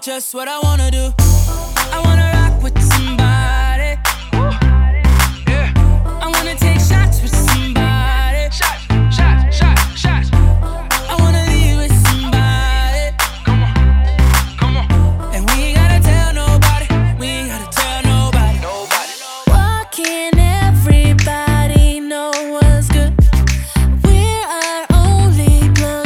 just what I wanna do. I wanna rock with somebody. Yeah. I wanna take shots with somebody. Shots, shots, shots, shots. I wanna leave with somebody. Come on, come on. And we ain't gotta tell nobody. We ain't gotta tell nobody. Nobody. Why can't everybody know what's good? We're our only plug.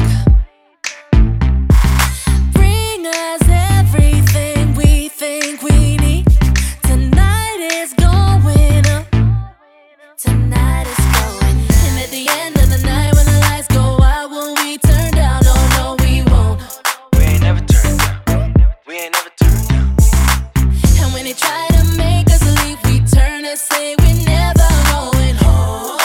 Bring us everything we think we need. Tonight is going up. Tonight is going up. And at the end of the night, when the lights go out, will we turn down? Oh no, we won't. We ain't never turned down. We ain't never turned down. And when they try to make us leave, we turn and say we're never going home.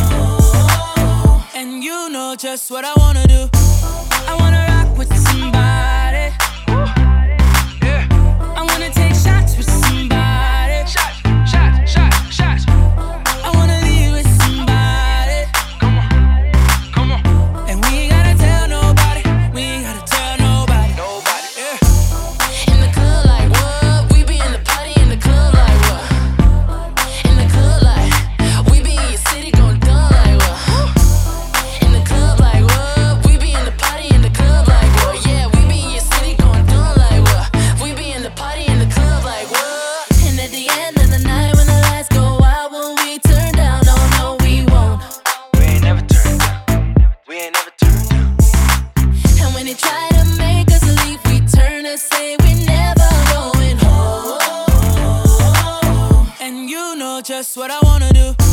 And you know just what I wanna do. I wanna rock with somebody. Yeah. I wanna take shots with somebody. Shots, shots, shots, shots. I wanna leave with somebody. Come on, come on. And we ain't gotta tell nobody. We ain't gotta tell nobody. Nobody. Yeah. In the club like what? We be in the party in the club like what? In the club like we be in your city gon' dumb like what? In the club like what? We be in the party in the club like what? Yeah, we be in your city gon' dumb like what? We be in the party in the club like what? And at the end of the night when the lights go out, will we turn down? Oh no, we won't. We ain't never turned down. We ain't never turned down. And when they try to make us leave, we turn and say we're never going home. And you know just what I wanna do.